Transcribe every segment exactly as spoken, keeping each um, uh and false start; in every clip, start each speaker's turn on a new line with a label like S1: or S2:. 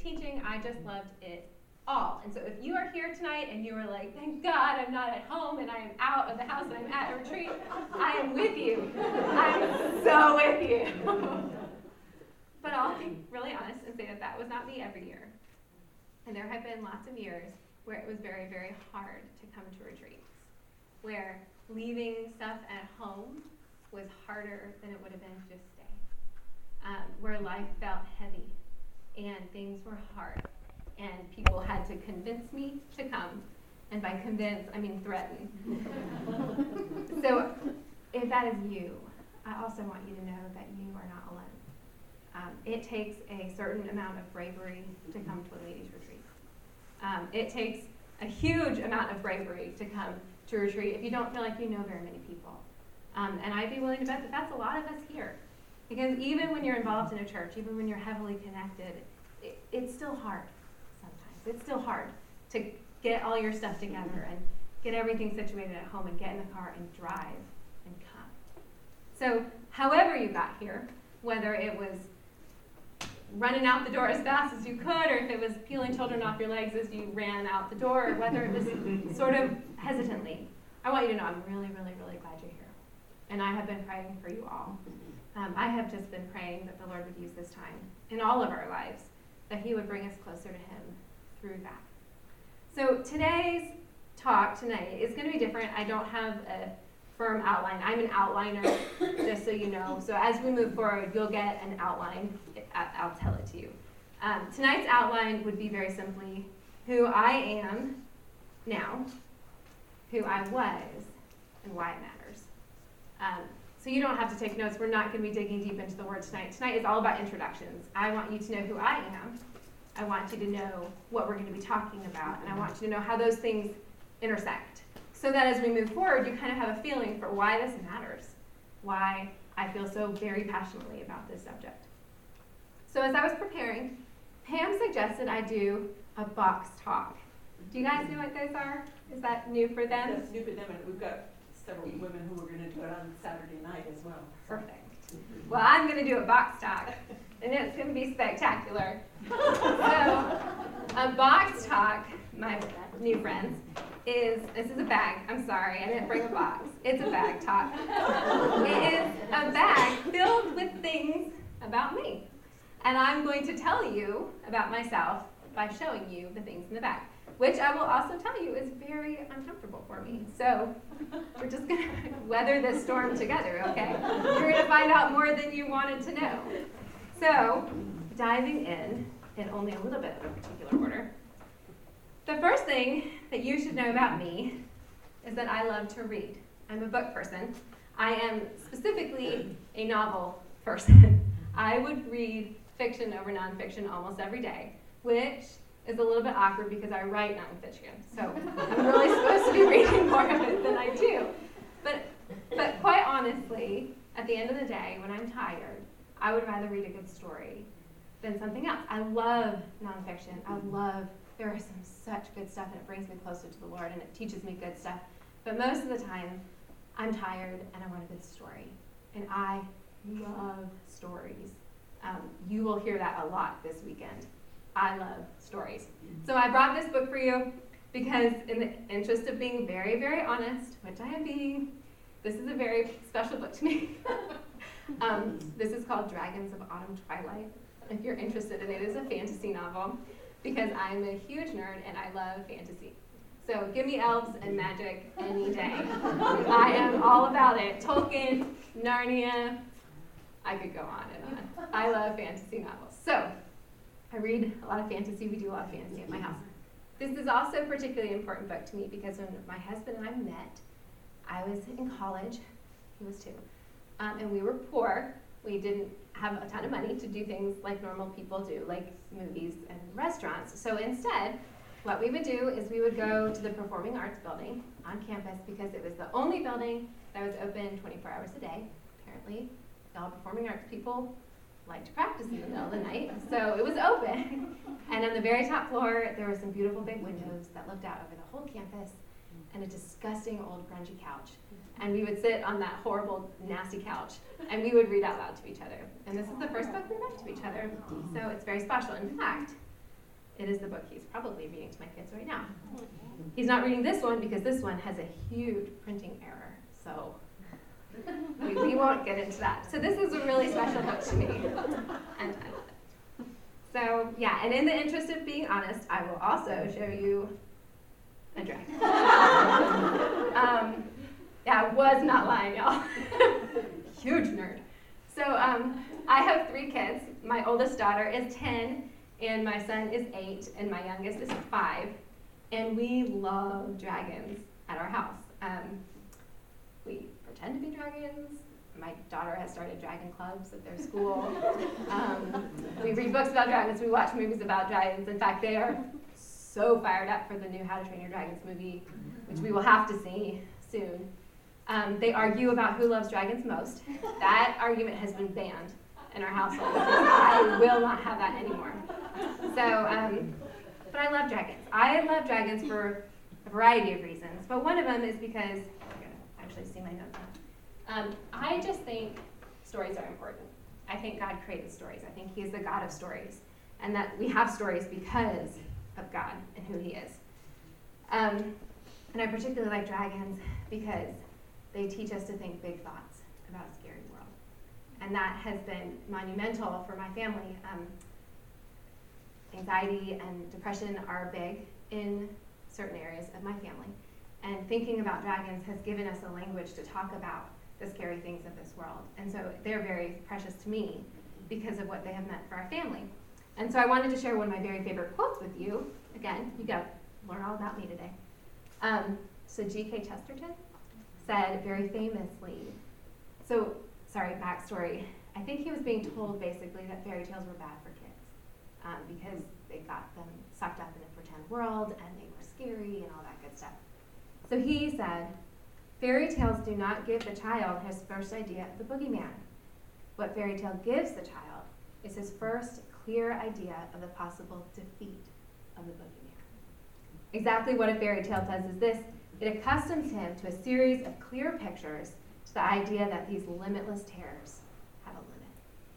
S1: teaching, I just loved it all. And so if you are here tonight and you are like, thank God I'm not at home and I am out of the house and I'm at a retreat, I am with you. I am so with you. But I'll be really honest and say that that was not me every year. And there have been lots of years where it was very, very hard to come to retreats, where leaving stuff at home was harder than it would have been to just stay, um, where life felt heavy and things were hard, and people had to convince me to come, and by convince, I mean threaten. So if that is you, I also want you to know that you are not alone. Um, it takes a certain amount of bravery to come to a ladies' retreat. Um, it takes a huge amount of bravery to come to a retreat if you don't feel like you know very many people. Um, and I'd be willing to bet that that's a lot of us here. Because even when you're involved in a church, even when you're heavily connected, it, it's still hard sometimes. It's still hard to get all your stuff together and get everything situated at home and get in the car and drive and come. So however you got here, whether it was running out the door as fast as you could, or if it was peeling children off your legs as you ran out the door, or whether it was sort of hesitantly, I want you to know I'm really, really, really glad you're here. And I have been praying for you all. Um, I have just been praying that the Lord would use this time in all of our lives, that he would bring us closer to him through that. So today's talk tonight is going to be different. I don't have a firm outline. I'm an outliner, just so you know. So as we move forward, you'll get an outline. I'll tell it to you. Um, tonight's outline would be very simply who I am now, who I was, and why it matters. Um, so you don't have to take notes. We're not going to be digging deep into the word tonight. Tonight is all about introductions. I want you to know who I am. I want you to know what we're going to be talking about, and I want you to know how those things intersect, so that as we move forward, you kind of have a feeling for why this matters, why I feel so very passionately about this subject. So as I was preparing, Pam suggested I do a box talk. Do you guys know what those are? Is that new for them?
S2: That's new for them, and we've got several women who are going to do it on Saturday night as well.
S1: Perfect. Well, I'm going to do a box talk, and it's going to be spectacular. So, a box talk, my new friends, is, this is a bag. I'm sorry, I didn't bring a box. It's a bag talk. It is a bag filled with things about me. And I'm going to tell you about myself by showing you the things in the bag, which I will also tell you is very uncomfortable for me. So we're just going to weather this storm together, okay? You're going to find out more than you wanted to know. So diving in, in only a little bit of a particular order, the first thing that you should know about me is that I love to read. I'm a book person. I am specifically a novel person. I would read fiction over nonfiction almost every day, which is a little bit awkward because I write nonfiction. So I'm really supposed to be reading more of it than I do. But, but quite honestly, at the end of the day, when I'm tired, I would rather read a good story than something else. I love nonfiction. I love, there is some such good stuff, and it brings me closer to the Lord, and it teaches me good stuff. But most of the time, I'm tired, and I want a good story. And I love stories. Um, you will hear that a lot this weekend. I love stories. So I brought this book for you because in the interest of being very, very honest, which I am being, this is a very special book to me. um, this is called Dragons of Autumn Twilight. If you're interested in it, it is a fantasy novel because I'm a huge nerd and I love fantasy. So give me elves and magic any day. I am all about it. Tolkien, Narnia, I could go on and on. I love fantasy novels. So, I read a lot of fantasy. We do a lot of fantasy at my house. This is also a particularly important book to me because when my husband and I met, I was in college. He was too. Um, and we were poor. We didn't have a ton of money to do things like normal people do, like movies and restaurants. So instead, what we would do is we would go to the Performing Arts building on campus because it was the only building that was open twenty-four hours a day, apparently. All performing arts people like to practice in the middle of the night, so it was open. And on the very top floor, there were some beautiful big windows that looked out over the whole campus and a disgusting old grungy couch. And we would sit on that horrible, nasty couch, and we would read out loud to each other. And this is the first book we read to each other, so it's very special. In fact, It is the book he's probably reading to my kids right now. He's not reading this one because this one has a huge printing error, so we, we won't get into that. So this is a really special book to me, and I love it. So yeah, and in the interest of being honest, I will also show you a dragon. um, yeah, I was not lying, y'all. Huge nerd. So um, I have three kids. My oldest daughter is ten, and my son is eight, and my youngest is five. And we love dragons at our house. Um, we pretend to be dragons. My daughter has started dragon clubs at their school. Um, we read books about dragons. We watch movies about dragons. In fact, they are so fired up for the new How to Train Your Dragons movie, which we will have to see soon. Um, they argue about who loves dragons most. That argument has been banned in our household. I will not have that anymore. So, um, but I love dragons. I love dragons for a variety of reasons, but one of them is because, I'm going to actually see my notes now. Um, I just think stories are important. I think God created stories. I think he is the God of stories, and that we have stories because of God and who he is. Um, and I particularly like dragons because they teach us to think big thoughts about a scary world. And that has been monumental for my family. Um, anxiety and depression are big in certain areas of my family. And thinking about dragons has given us a language to talk about the scary things of this world. And so they're very precious to me because of what they have meant for our family. And so I wanted to share one of my very favorite quotes with you. Again, you got to learn all about me today. Um, so G K Chesterton said very famously, so, sorry, backstory. I think he was being told basically that fairy tales were bad for kids um, because they got them sucked up in a pretend world and they were scary and all that good stuff. So he said, fairy tales do not give the child his first idea of the boogeyman. What fairy tale gives the child is his first clear idea of the possible defeat of the boogeyman. Exactly what a fairy tale does is this: it accustoms him to a series of clear pictures, to the idea that these limitless terrors have a limit.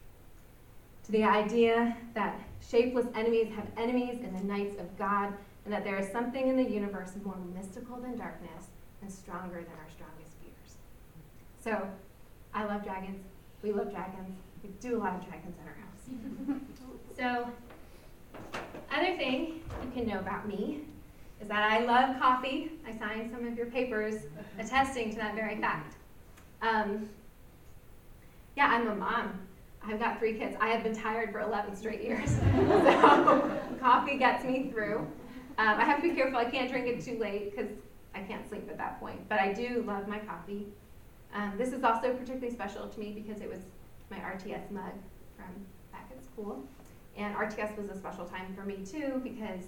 S1: To the idea that shapeless enemies have enemies in the nights of God, and that there is something in the universe more mystical than darkness and stronger than our strongest fears. So, I love dragons. We love dragons. We do a lot of dragons at our house. So, other thing you can know about me is that I love coffee. I signed some of your papers attesting to that very fact. Um, yeah, I'm a mom. I've got three kids. I have been tired for eleven straight years. So coffee gets me through. Um, I have to be careful. I can't drink it too late because I can't sleep at that point. But I do love my coffee. Um, this is also particularly special to me because it was my R T S mug from back at school. And R T S was a special time for me too because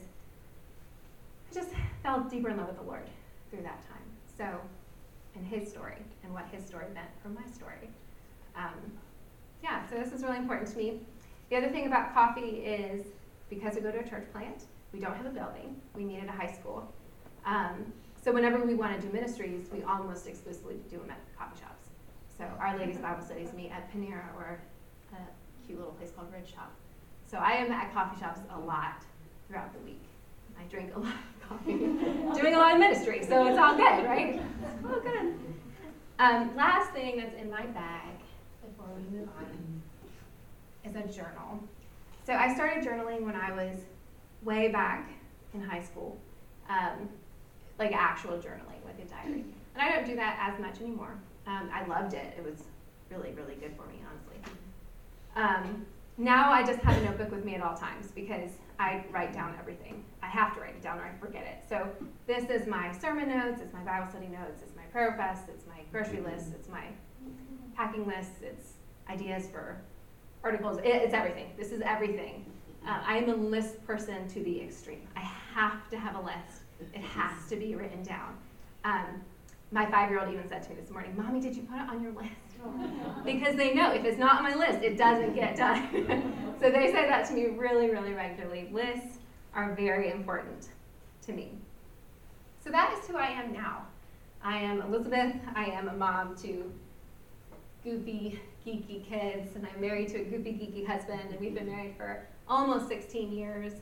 S1: I just fell deeper in love with the Lord through that time. So, and his story, and what his story meant for my story. Um, yeah, so this is really important to me. The other thing about coffee is, because we go to a church plant, we don't have a building. We meet at a high school. Um, so whenever we want to do ministries, we almost exclusively do them at coffee shops. So Our Lady's Bible studies meet at Panera or a cute little place called Ridge Shop. So I am at coffee shops a lot throughout the week. I drink a lot of coffee, doing a lot of ministry, so it's all good, right? It's all good. Um, last thing that's in my bag before we move on is a journal. So I started journaling when I was way back in high school, um, like actual journaling with a diary. And I don't do that as much anymore. Um, I loved it. It was really, really good for me, honestly. Um, now I just have a notebook with me at all times because I write down everything. I have to write it down or I forget it. So this is my sermon notes, it's my Bible study notes, it's my prayer requests, it's my grocery list, it's my packing list, it's ideas for articles, it, it's everything. This is everything. Uh, I am a list person to the extreme. I have to have a list. It has to be written down. Um, my five-year-old even said to me this morning, Mommy, did you put it on your list? Because they know if it's not on my list, it doesn't get done. So they say that to me really, really regularly. Lists are very important to me. So that is who I am now. I am Elizabeth. I am a mom to goofy, geeky kids, and I'm married to a goofy, geeky husband, and we've been married for almost sixteen years.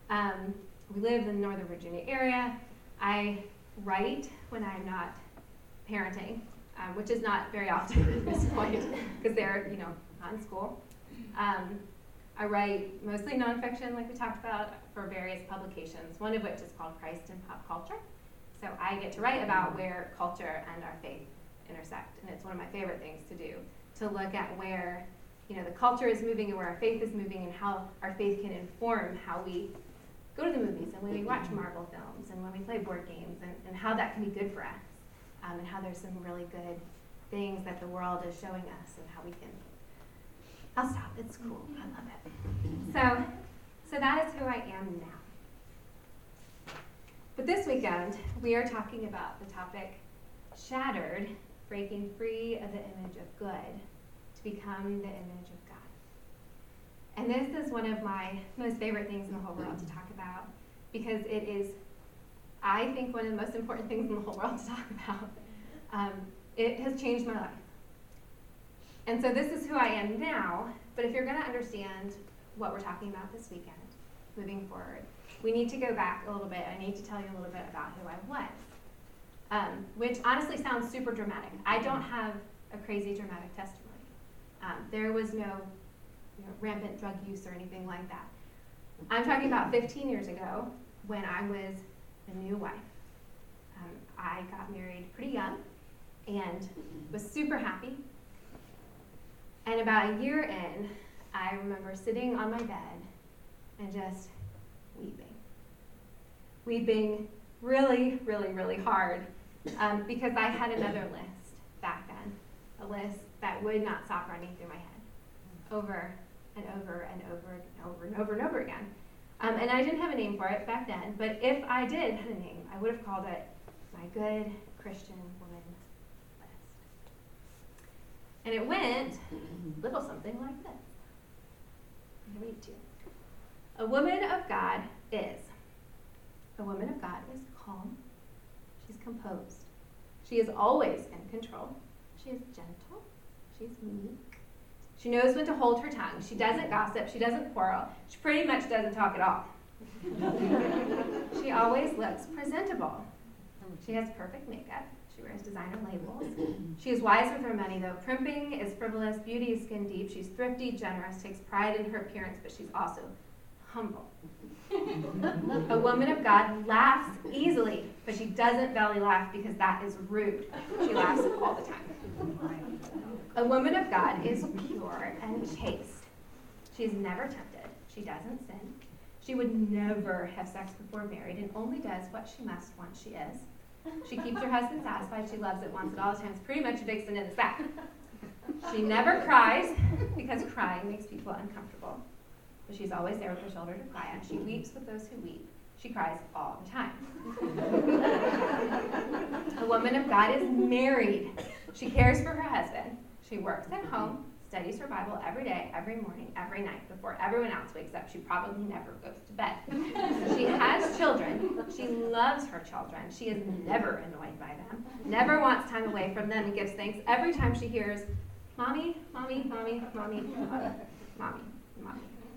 S1: Um, we live in the Northern Virginia area. I write when I'm not parenting, um, which is not very often at this point because they're, you know, not in school. Um, I write mostly nonfiction, like we talked about, for various publications, one of which is called Christ in Pop Culture. So I get to write about where culture and our faith intersect, and it's one of my favorite things to do, to look at where, you know, the culture is moving and where our faith is moving and how our faith can inform how we go to the movies and when we watch Marvel films and when we play board games, and, and how that can be good for us, um, and how there's some really good things that the world is showing us and how we can. I'll stop. It's cool. I love it. So, so that is who I am now. But this weekend, we are talking about the topic shattered, breaking free of the image of good to become the image of God. And this is one of my most favorite things in the whole world to talk about, because it is, I think, one of the most important things in the whole world to talk about. Um, it has changed my life. And so this is who I am now, but if you're going to understand what we're talking about this weekend, moving forward, we need to go back a little bit. I need to tell you a little bit about who I was, um, which honestly sounds super dramatic. I don't have a crazy dramatic testimony. Um, there was no, you know, rampant drug use or anything like that. I'm talking about fifteen years ago when I was a new wife. Um, I got married pretty young and was super happy. And about a year in, I remember sitting on my bed and just weeping. Weeping really, really, really hard um, because I had another list back then, a list that would not stop running through my head over and over and over and over and over and over again. Um, and I didn't have a name for it back then, but if I did have a name, I would have called it my good Christian woman list. And it went a little something like this. I'm going to read to you. A woman of God is. A woman of God is calm. She's composed. She is always in control. She is gentle. She's meek. She knows when to hold her tongue. She doesn't gossip. She doesn't quarrel. She pretty much doesn't talk at all. She always looks presentable. She has perfect makeup. She wears designer labels. She is wise with her money, though. Primping is frivolous. Beauty is skin deep. She's thrifty, generous, takes pride in her appearance, but she's also humble. A woman of God laughs easily, but she doesn't belly laugh because that is rude. She laughs all the time. A woman of God is pure and chaste. She is never tempted. She doesn't sin. She would never have sex before married and only does what she must once she is. She keeps her husband satisfied. She loves it, wants it all the time. It's pretty much a vixen in the sack. She never cries because crying makes people uncomfortable. But she's always there with her shoulder to cry on. She weeps with those who weep. She cries all the time. A woman of God is married. She cares for her husband. She works at home, studies her Bible every day, every morning, every night. Before everyone else wakes up, she probably never goes to bed. She has children. She loves her children. She is never annoyed by them, never wants time away from them, and gives thanks every time she hears, Mommy, Mommy, Mommy, Mommy, Mommy, Mommy, Mommy.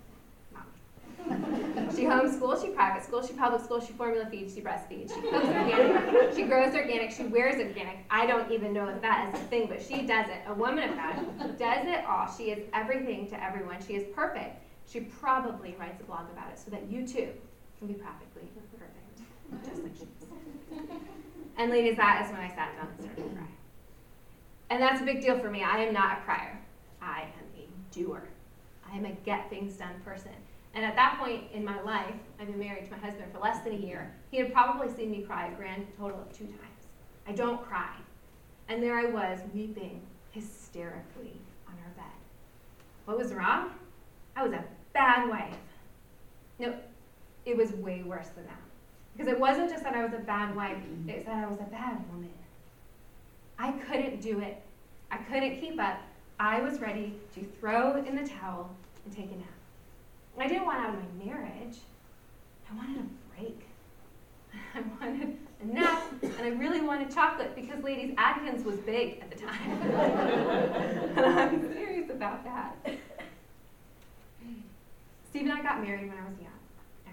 S1: She homeschools, she private schools, she public schools, she formula feeds, she breastfeeds, she cooks organic, she grows organic, she wears organic. I don't even know if that is a thing, but she does it. A woman of God does it all. She is everything to everyone. She is perfect. She probably writes a blog about it so that you too can be practically perfect, just like she is. And ladies, that is when I sat down and started to cry. And that's a big deal for me. I am not a crier. I am a doer. I am a get things done person. And at that point in my life, I've been married to my husband for less than a year. He had probably seen me cry a grand total of two times. I don't cry. And there I was, weeping hysterically on our bed. What was wrong? I was a bad wife. No, it was way worse than that. Because it wasn't just that I was a bad wife, it was that I was a bad woman. I couldn't do it. I couldn't keep up. I was ready to throw in the towel and take a nap. I didn't want out of my marriage. I wanted a break. I wanted a nap, and I really wanted chocolate because, ladies, Atkins was big at the time. And I'm serious about that. Steve and I got married when I was young. I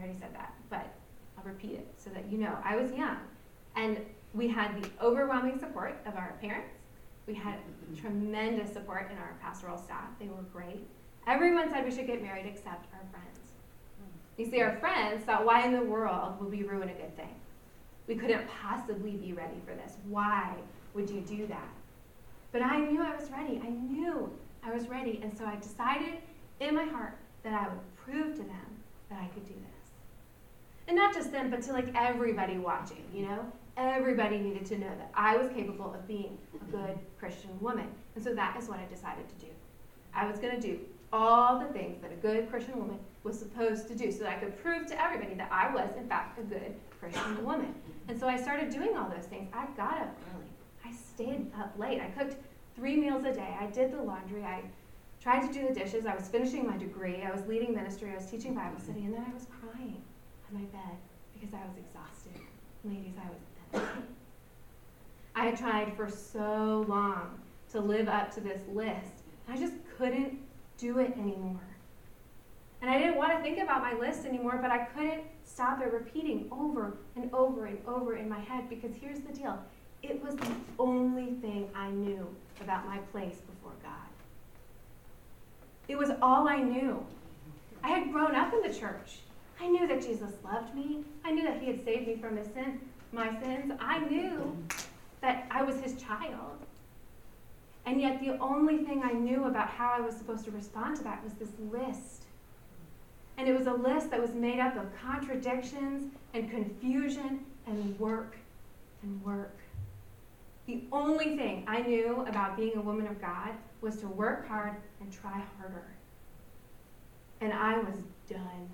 S1: already said that, but I'll repeat it so that you know. I was young, and we had the overwhelming support of our parents. We had tremendous support in our pastoral staff. They were great. Everyone said we should get married except our friends. You see, our friends thought, why in the world would we ruin a good thing? We couldn't possibly be ready for this. Why would you do that? But I knew I was ready. I knew I was ready. And so I decided in my heart that I would prove to them that I could do this. And not just them, but to like everybody watching, you know? Everybody needed to know that I was capable of being a good Christian woman. And so that is what I decided to do. I was going to do all the things that a good Christian woman was supposed to do so that I could prove to everybody that I was, in fact, a good Christian woman. And so I started doing all those things. I got up early. I stayed up late. I cooked three meals a day. I did the laundry. I tried to do the dishes. I was finishing my degree. I was leading ministry. I was teaching Bible study. And then I was crying on my bed because I was exhausted. Ladies, I was empty. I had tried for so long to live up to this list. I just couldn't do it anymore. And I didn't want to think about my list anymore, but I couldn't stop it repeating over and over and over in my head, because here's the deal. It was the only thing I knew about my place before God. It was all I knew. I had grown up in the church. I knew that Jesus loved me. I knew that he had saved me from his sin, my sins. I knew that I was his child. And yet the only thing I knew about how I was supposed to respond to that was this list. And it was a list that was made up of contradictions and confusion and work and work. The only thing I knew about being a woman of God was to work hard and try harder. And I was done.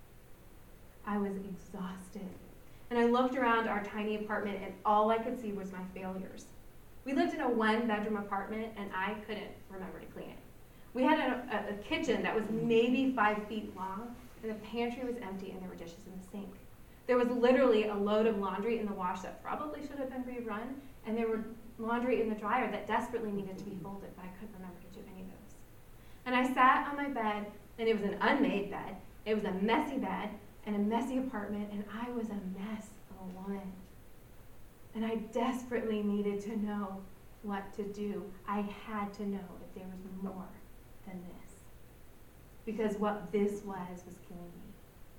S1: I was exhausted. And I looked around our tiny apartment, and all I could see was my failures. We lived in a one-bedroom apartment, and I couldn't remember to clean it. We had a, a, a kitchen that was maybe five feet long, and the pantry was empty, and there were dishes in the sink. There was literally a load of laundry in the wash that probably should have been rerun, and there were laundry in the dryer that desperately needed to be folded, but I couldn't remember to do any of those. And I sat on my bed, and it was an unmade bed. It was a messy bed and a messy apartment, and I was a mess of a woman. And I desperately needed to know what to do. I had to know if there was more than this. Because what this was was killing me.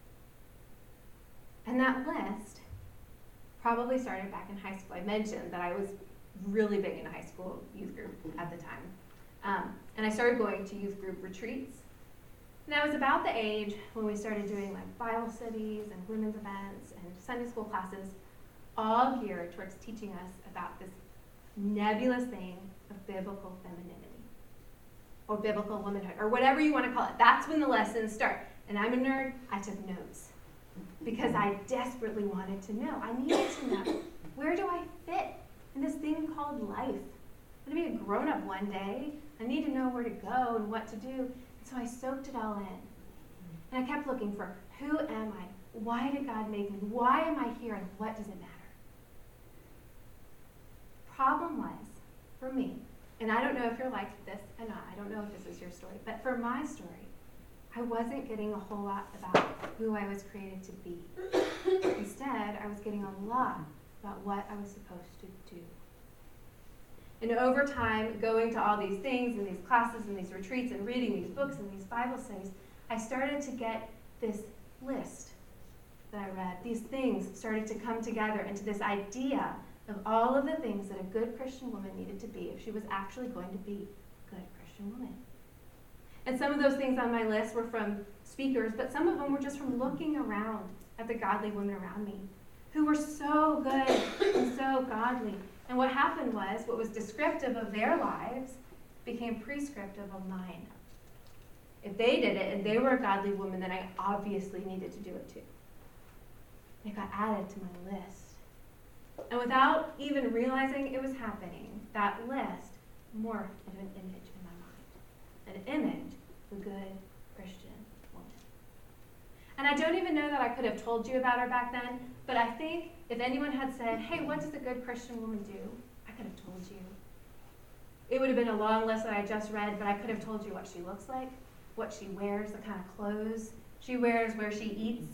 S1: And that list probably started back in high school. I mentioned that I was really big in high school youth group at the time. Um, and I started going to youth group retreats. And I was about the age when we started doing like Bible studies and women's events and Sunday school classes, all geared towards teaching us about this nebulous thing of biblical femininity or biblical womanhood or whatever you want to call it. That's when the lessons start. And I'm a nerd. I took notes because I desperately wanted to know. I needed to know, where do I fit in this thing called life? I'm going to be a grown-up one day. I need to know where to go and what to do. And so I soaked it all in. And I kept looking for, who am I? Why did God make me? Why am I here? And what does it matter? Problem was, for me, and I don't know if you're like this or not, I don't know if this is your story, but for my story, I wasn't getting a whole lot about who I was created to be. Instead, I was getting a lot about what I was supposed to do. And over time, going to all these things and these classes and these retreats and reading these books and these Bible studies, I started to get this list that I read. These things started to come together into this idea of all of the things that a good Christian woman needed to be if she was actually going to be a good Christian woman. And some of those things on my list were from speakers, but some of them were just from looking around at the godly women around me who were so good and so godly. And what happened was, what was descriptive of their lives became prescriptive of mine. If they did it and they were a godly woman, then I obviously needed to do it too. It got added to my list. And without even realizing it was happening, that list morphed into an image in my mind. An image of a good Christian woman. And I don't even know that I could have told you about her back then, but I think if anyone had said, hey, what does a good Christian woman do? I could have told you. It would have been a long list that I just read, but I could have told you what she looks like, what she wears, the kind of clothes she wears, where she eats. I could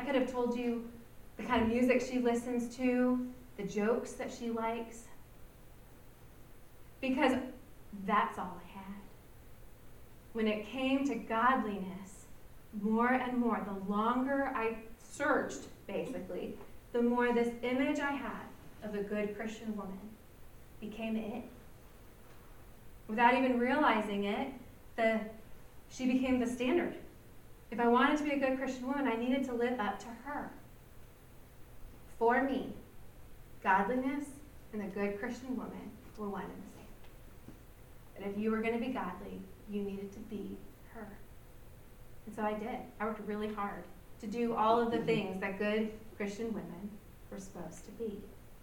S1: could have told you the kind of music she listens to, the jokes that she likes, because that's all I had. When it came to godliness, more and more, the longer I searched, basically, the more this image I had of a good Christian woman became it. Without even realizing it, the she became the standard. If I wanted to be a good Christian woman, I needed to live up to her. For me, godliness and a good Christian woman were one and the same. And if you were going to be godly, you needed to be her. And so I did. I worked really hard to do all of the things that good Christian women were supposed to be.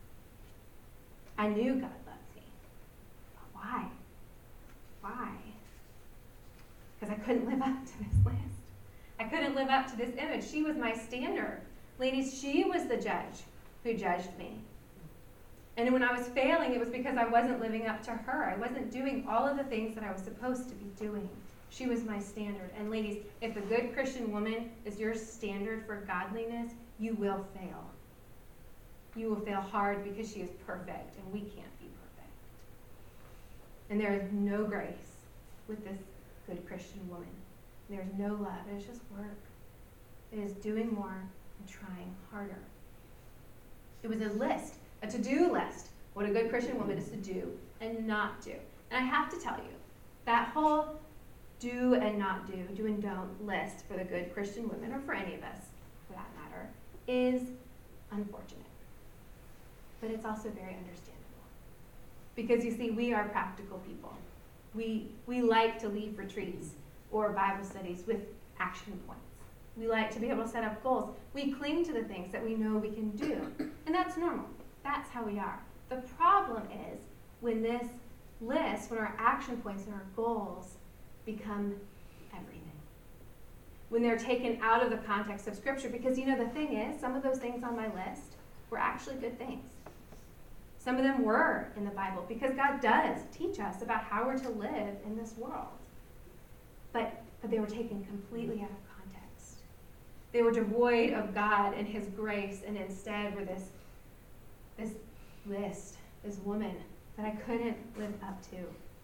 S1: I knew God loved me. But why? Why? Because I couldn't live up to this list. I couldn't live up to this image. She was my standard. Ladies, she was the judge who judged me. And when I was failing, it was because I wasn't living up to her. I wasn't doing all of the things that I was supposed to be doing. She was my standard. And ladies, if a good Christian woman is your standard for godliness, you will fail. You will fail hard because she is perfect, and we can't be perfect. And there is no grace with this good Christian woman. There's no love. It is just work. It is doing more and trying harder. It was a list, a to-do list, what a good Christian woman is to do and not do. And I have to tell you, that whole do and not do, do and don't list for the good Christian women, or for any of us for that matter, is unfortunate. But it's also very understandable. Because you see, we are practical people. We, we like to leave retreats or Bible studies with action points. We like to be able to set up goals. We cling to the things that we know we can do. And that's normal. That's how we are. The problem is when this list, when our action points and our goals become everything. When they're taken out of the context of Scripture. Because you know, the thing is, some of those things on my list were actually good things. Some of them were in the Bible, because God does teach us about how we're to live in this world. But, but they were taken completely out of context. They were devoid of God and His grace, and instead were this, this list, this woman that I couldn't live up to.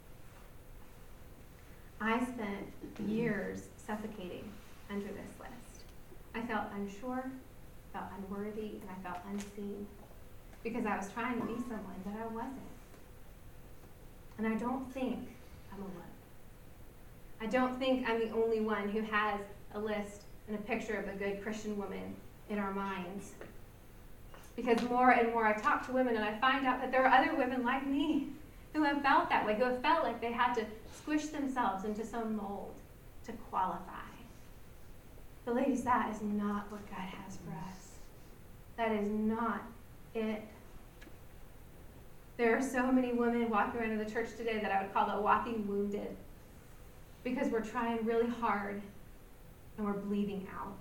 S1: I spent years suffocating under this list. I felt unsure, felt unworthy, and I felt unseen. Because I was trying to be someone that I wasn't. And I don't think I'm alone. I don't think I'm the only one who has a list and a picture of a good Christian woman in our minds. Because more and more I talk to women and I find out that there are other women like me who have felt that way, who have felt like they had to squish themselves into some mold to qualify. But ladies, that is not what God has for us. That is not it. There are so many women walking around in the church today that I would call the walking wounded, because we're trying really hard and we're bleeding out.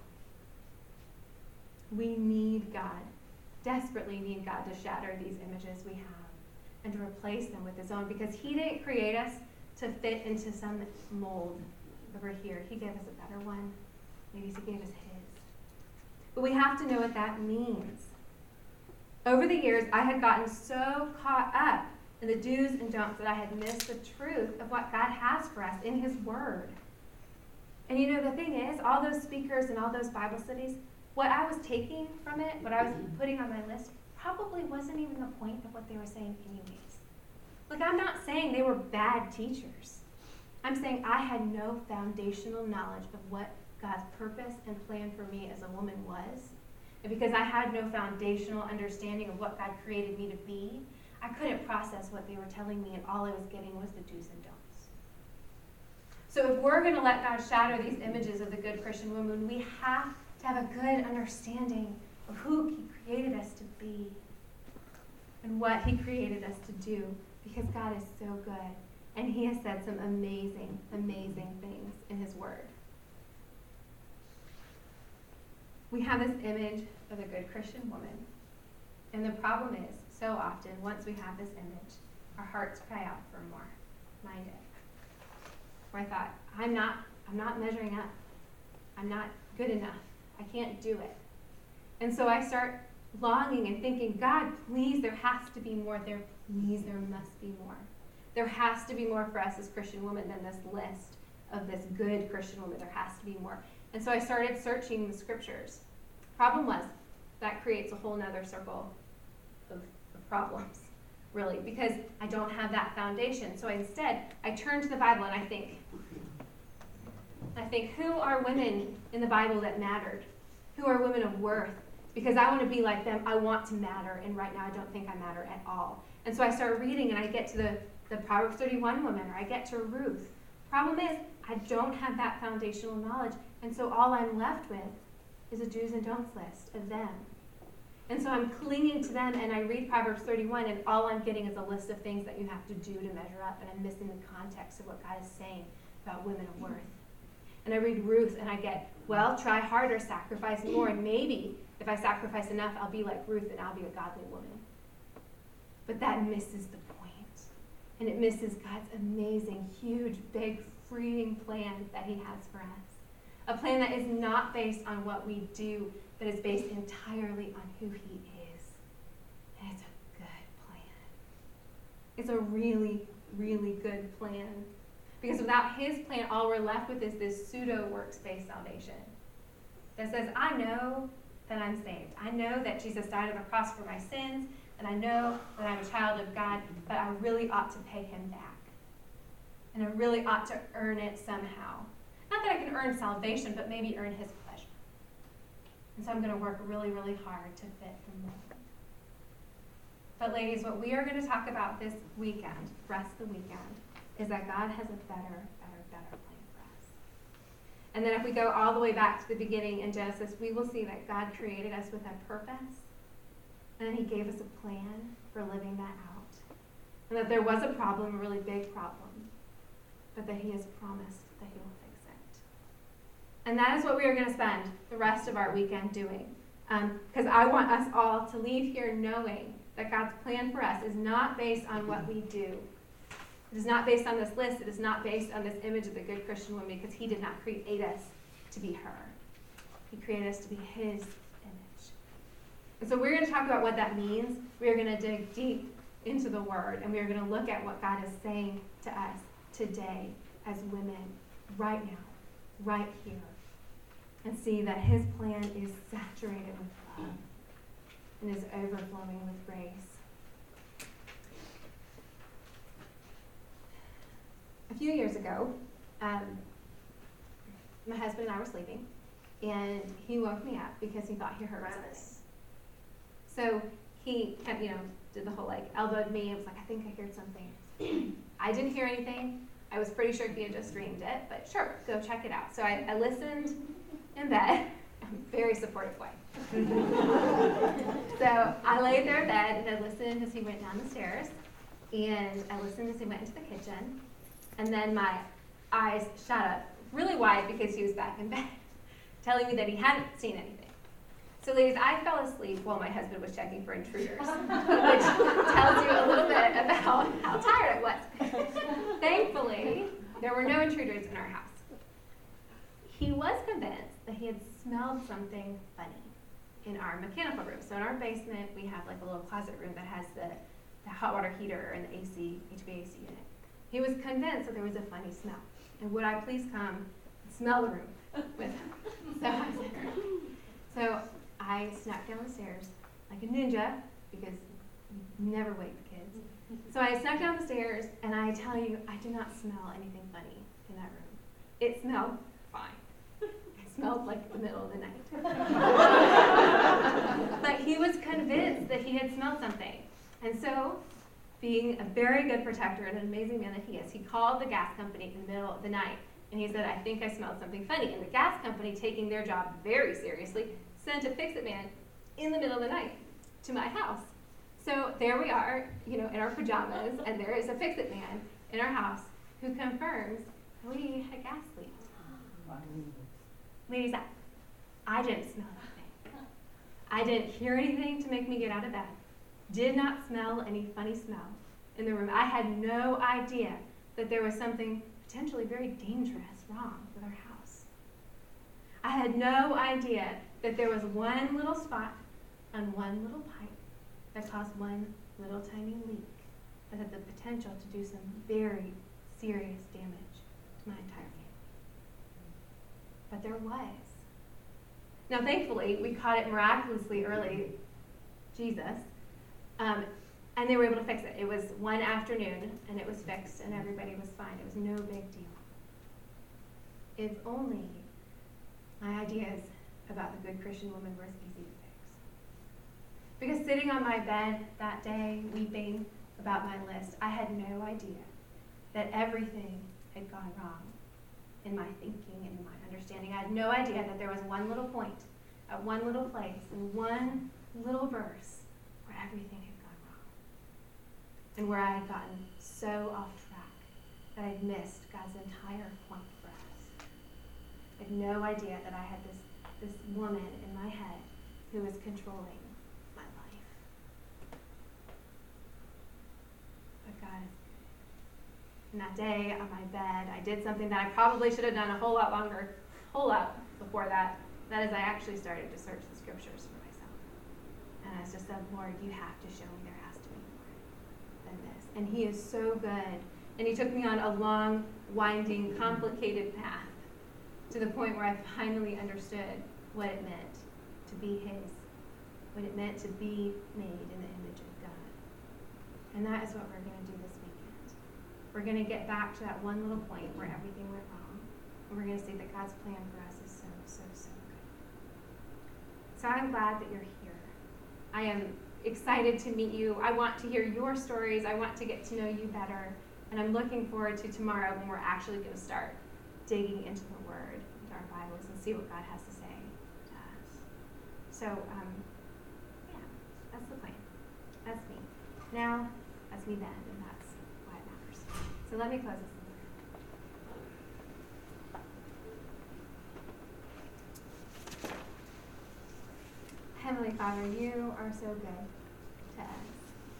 S1: We need God, desperately need God to shatter these images we have and to replace them with His own, because He didn't create us to fit into some mold over here. He gave us a better one. Maybe He gave us His. But we have to know what that means. Over the years, I had gotten so caught up in the do's and don'ts that I had missed the truth of what God has for us in His Word. And you know, the thing is, all those speakers and all those Bible studies, what I was taking from it, what I was putting on my list, probably wasn't even the point of what they were saying anyways. Like, I'm not saying they were bad teachers. I'm saying I had no foundational knowledge of what God's purpose and plan for me as a woman was. And because I had no foundational understanding of what God created me to be, I couldn't process what they were telling me, and all I was getting was the do's and don'ts. So if we're going to let God shatter these images of the good Christian woman, we have to have a good understanding of who He created us to be and what He created us to do, because God is so good, and He has said some amazing, amazing things in His Word. We have this image of a good Christian woman. And the problem is, so often, once we have this image, our hearts cry out for more. Mine did. Where I thought, I'm not, I'm not measuring up. I'm not good enough. I can't do it. And so I start longing and thinking, God, please, there has to be more. There, please, there must be more. There has to be more for us as Christian women than this list of this good Christian woman. There has to be more. And so I started searching the scriptures. Problem was, that creates a whole nother circle of, of problems, really, because I don't have that foundation. So instead, I turn to the Bible and I think, I think, who are women in the Bible that mattered? Who are women of worth? Because I want to be like them. I want to matter, and right now I don't think I matter at all. And so I start reading, and I get to the, the Proverbs thirty-one woman, or I get to Ruth. Problem is, I don't have that foundational knowledge, and so all I'm left with is a do's and don'ts list of them. And so I'm clinging to them, and I read Proverbs thirty-one, and all I'm getting is a list of things that you have to do to measure up, and I'm missing the context of what God is saying about women of worth. And I read Ruth, and I get, well, try harder, sacrifice more, and maybe if I sacrifice enough, I'll be like Ruth, and I'll be a godly woman. But that misses the point, and it misses God's amazing, huge, big, freeing plan that he has for us. A plan that is not based on what we do, but is based entirely on who he is. And it's a good plan. It's a really, really good plan. Because without his plan, all we're left with is this pseudo-works-based salvation that says, I know that I'm saved. I know that Jesus died on the cross for my sins, and I know that I'm a child of God, but I really ought to pay him back. And I really ought to earn it somehow. Not that I can earn salvation, but maybe earn his pleasure. And so I'm going to work really, really hard to fit the mold. But ladies, what we are going to talk about this weekend, rest of the weekend, is that God has a better, better, better plan for us. And then if we go all the way back to the beginning in Genesis, we will see that God created us with a purpose, and then he gave us a plan for living that out. And that there was a problem, a really big problem, but that he has promised that he will fix it. And that is what we are going to spend the rest of our weekend doing. Because um, I want us all to leave here knowing that God's plan for us is not based on what we do. It is not based on this list. It is not based on this image of the good Christian woman, because he did not create us to be her. He created us to be his image. And so we're going to talk about what that means. We are going to dig deep into the word, and we are going to look at what God is saying to us today as women, right now, right here, and see that his plan is saturated with love and is overflowing with grace. A few years ago, um, my husband and I were sleeping, and he woke me up because he thought he heard something. So he kept, you know, did the whole like elbowed me and was like, I think I heard something. I didn't hear anything. I was pretty sure he had just dreamed it, but sure, go check it out. So I, I listened in bed, a very supportive way. So I laid there in bed and I listened as he went down the stairs, and I listened as he went into the kitchen. And then my eyes shot up really wide because he was back in bed, telling me that he hadn't seen anything. So ladies, I fell asleep while my husband was checking for intruders, which tells you a little bit about how tired I was. Thankfully, there were no intruders in our house. He was convinced that he had smelled something funny in our mechanical room. So in our basement, we have like a little closet room that has the, the hot water heater and the A C, H V A C unit. He was convinced that there was a funny smell. And would I please come and smell the room with him? So I said, so I snuck down the stairs like a ninja, because you never wake the kids. So I snuck down the stairs, and I tell you, I did not smell anything funny in that room. It smelled fine. It smelled like the middle of the night. But he was convinced that he had smelled something. And so, being a very good protector and an amazing man that he is, he called the gas company in the middle of the night, and he said, I think I smelled something funny. And the gas company, taking their job very seriously, sent a fix-it man in the middle of the night to my house. So there we are, you know, in our pajamas, and there is a fix-it man in our house who confirms that we had a gas leak. Ladies, I, I didn't smell anything. I didn't hear anything to make me get out of bed. Did not smell any funny smell in the room. I had no idea that there was something potentially very dangerous wrong with our house. I had no idea that there was one little spot on one little pipe that caused one little tiny leak that had the potential to do some very serious damage to my entire family. But there was. Now, thankfully, we caught it miraculously early, Jesus, um, and they were able to fix it. It was one afternoon, and it was fixed, and everybody was fine. It was no big deal. If only my ideas about the good Christian woman were as easy to fix. Because sitting on my bed that day, weeping about my list, I had no idea that everything had gone wrong in my thinking and in my understanding. I had no idea that there was one little point, at one little place, in one little verse, where everything had gone wrong. And where I had gotten so off track that I'd missed God's entire point for us. I had no idea that I had this, this woman in my head who was controlling my life. But God is good. And that day on my bed, I did something that I probably should have done a whole lot longer, whole lot before that. That is, I actually started to search the scriptures for myself. And I just said, Lord, you have to show me there has to be more than this. And he is so good. And he took me on a long, winding, complicated path to the point where I finally understood what it meant to be his, what it meant to be made in the image of God. And that is what we're going to do this weekend. We're going to get back to that one little point where everything went wrong. And we're going to see that God's plan for us is so, so, so good. So I'm glad that you're here. I am excited to meet you. I want to hear your stories. I want to get to know you better. And I'm looking forward to tomorrow when we're actually going to start digging into the Word, into our Bibles, and see what God has to say to us. So, um, yeah, that's the plan. That's me. Now, that's me then, and that's why it matters. So let me close this in prayer. Heavenly Father, you are so good to us.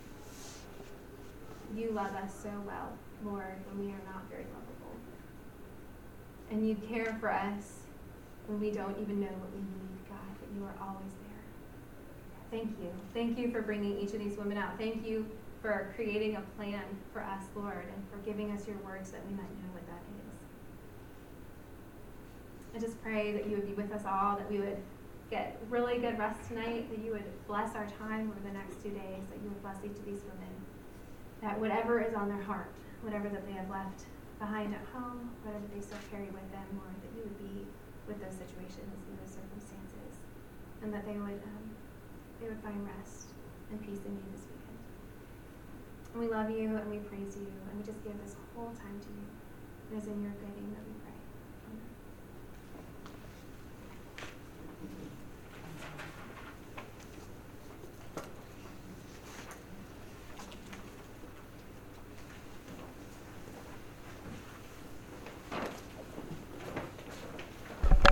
S1: You love us so well, Lord, when we are not very lovable. And you care for us when we don't even know what we need, God, but you are always there. Thank you. Thank you for bringing each of these women out. Thank you for creating a plan for us, Lord, and for giving us your words that we might know what that is. I just pray that you would be with us all, that we would get really good rest tonight, that you would bless our time over the next two days, that you would bless each of these women, that whatever is on their heart, whatever that they have left behind at home, whatever they still carry with them, Lord, that you would be with those situations and those circumstances, and that they would um, they would find rest and peace in you this weekend. And we love you and we praise you and we just give this whole time to you. And it's in your good name that we pray.